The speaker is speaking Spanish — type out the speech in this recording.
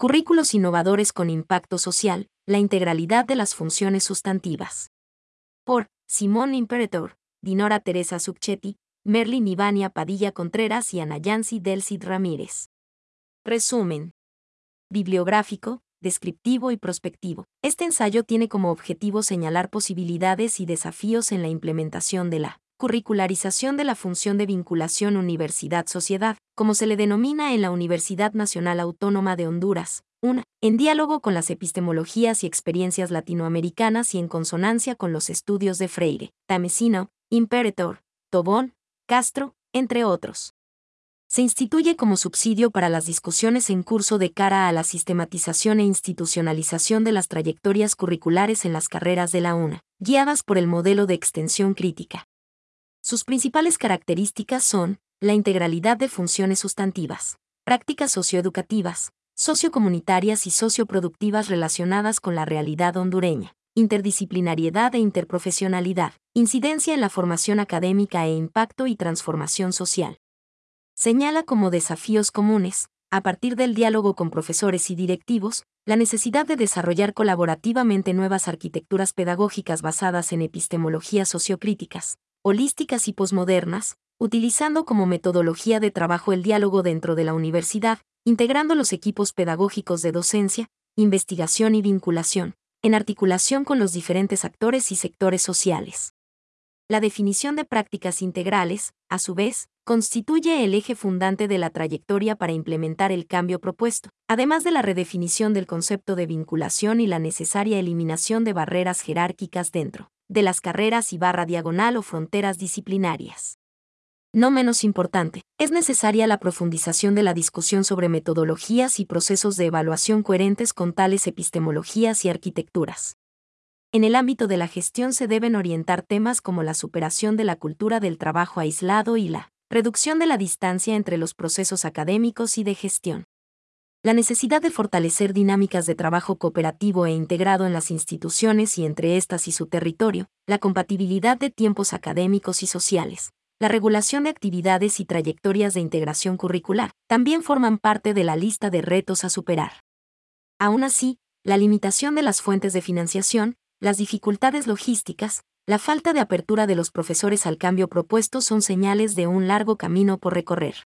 Currículos innovadores con impacto social, la integralidad de las funciones sustantivas. Por Simón Imperator, Dinora Teresa Subchetti, Merlin Ivania Padilla Contreras y Ana Yancy Delcid Ramírez. Resumen. Bibliográfico, descriptivo y prospectivo. Este ensayo tiene como objetivo señalar posibilidades y desafíos en la implementación de la curricularización de la función de vinculación universidad-sociedad, como se le denomina en la Universidad Nacional Autónoma de Honduras, UNA, en diálogo con las epistemologías y experiencias latinoamericanas y en consonancia con los estudios de Freire, Tamesino, Imperator, Tobón, Castro, entre otros. Se instituye como subsidio para las discusiones en curso de cara a la sistematización e institucionalización de las trayectorias curriculares en las carreras de la UNA, guiadas por el modelo de extensión crítica. Sus principales características son la integralidad de funciones sustantivas, prácticas socioeducativas, sociocomunitarias y socioproductivas relacionadas con la realidad hondureña, interdisciplinariedad e interprofesionalidad, incidencia en la formación académica e impacto y transformación social. Señala como desafíos comunes, a partir del diálogo con profesores y directivos, la necesidad de desarrollar colaborativamente nuevas arquitecturas pedagógicas basadas en epistemologías sociocríticas, holísticas y posmodernas, utilizando como metodología de trabajo el diálogo dentro de la universidad, integrando los equipos pedagógicos de docencia, investigación y vinculación, en articulación con los diferentes actores y sectores sociales. La definición de prácticas integrales, a su vez, constituye el eje fundante de la trayectoria para implementar el cambio propuesto, además de la redefinición del concepto de vinculación y la necesaria eliminación de barreras jerárquicas dentro de las carreras y /diagonal o fronteras disciplinarias. No menos importante, es necesaria la profundización de la discusión sobre metodologías y procesos de evaluación coherentes con tales epistemologías y arquitecturas. En el ámbito de la gestión se deben orientar temas como la superación de la cultura del trabajo aislado y la reducción de la distancia entre los procesos académicos y de gestión. La necesidad de fortalecer dinámicas de trabajo cooperativo e integrado en las instituciones y entre estas y su territorio, la compatibilidad de tiempos académicos y sociales, la regulación de actividades y trayectorias de integración curricular, también forman parte de la lista de retos a superar. Aún así, la limitación de las fuentes de financiación, las dificultades logísticas, la falta de apertura de los profesores al cambio propuesto son señales de un largo camino por recorrer.